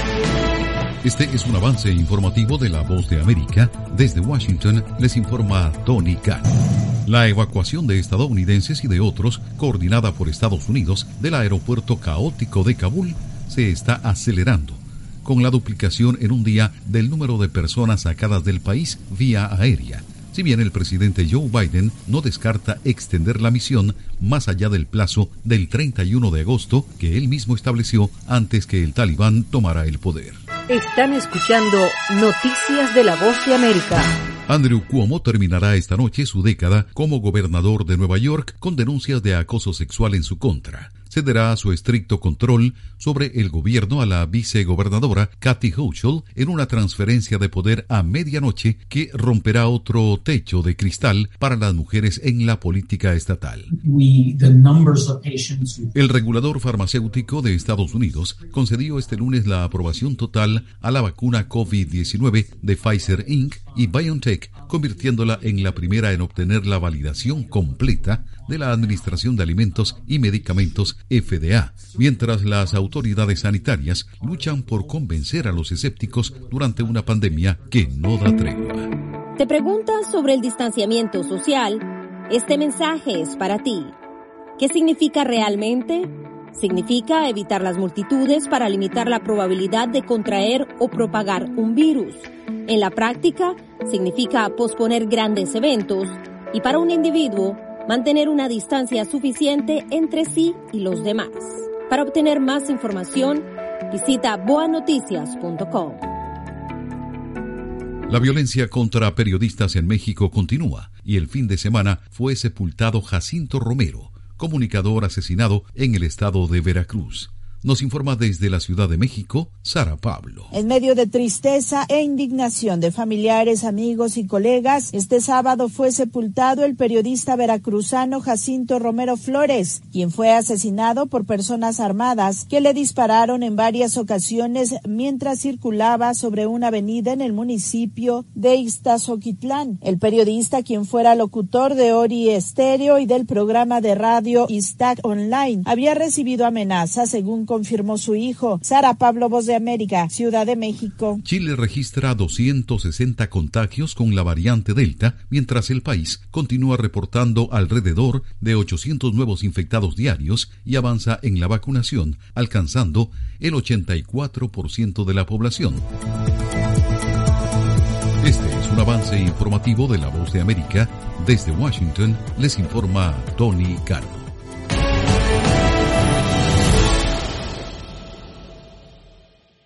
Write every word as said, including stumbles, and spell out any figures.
Este es un avance informativo de La Voz de América. Desde Washington les informa Tony Cano. La evacuación de estadounidenses y de otros, coordinada por Estados Unidos, del aeropuerto caótico de Kabul, se está acelerando, con la duplicación en un día del número de personas sacadas del país vía aérea. Si bien el presidente Joe Biden no descarta extender la misión más allá del plazo del treinta y uno de agosto que él mismo estableció antes que el Talibán tomara el poder. Están escuchando Noticias de La Voz de América. Andrew Cuomo terminará esta noche su década como gobernador de Nueva York con denuncias de acoso sexual en su contra. Cederá su estricto control sobre el gobierno a la vicegobernadora Kathy Hochul en una transferencia de poder a medianoche que romperá otro techo de cristal para las mujeres en la política estatal. El regulador farmacéutico de Estados Unidos concedió este lunes la aprobación total a la vacuna COVID diecinueve de Pfizer incorporated y BioNTech, convirtiéndola en la primera en obtener la validación completa de la Administración de Alimentos y Medicamentos F D A, mientras las autoridades sanitarias luchan por convencer a los escépticos durante una pandemia que no da tregua. ¿Te preguntas sobre el distanciamiento social? Este mensaje es para ti. ¿Qué significa realmente? Significa evitar las multitudes para limitar la probabilidad de contraer o propagar un virus. En la práctica, significa posponer grandes eventos y para un individuo, mantener una distancia suficiente entre sí y los demás. Para obtener más información, visita boa noticias punto com. La violencia contra periodistas en México continúa y el fin de semana fue sepultado Jacinto Romero, comunicador asesinado en el estado de Veracruz. Nos informa desde la Ciudad de México, Sara Pablo. En medio de tristeza e indignación de familiares, amigos y colegas, este sábado fue sepultado el periodista veracruzano Jacinto Romero Flores, quien fue asesinado por personas armadas que le dispararon en varias ocasiones mientras circulaba sobre una avenida en el municipio de Ixtazoquitlán. El periodista, quien fuera locutor de Ori Estéreo y del programa de radio Iztac Online, había recibido amenazas, según confirmó su hijo. Sara Pablo, Voz de América, Ciudad de México. Chile registra doscientos sesenta contagios con la variante Delta, mientras el país continúa reportando alrededor de ochocientos nuevos infectados diarios y avanza en la vacunación, alcanzando el ochenta y cuatro por ciento de la población. Este es un avance informativo de La Voz de América. Desde Washington les informa Tony Cano.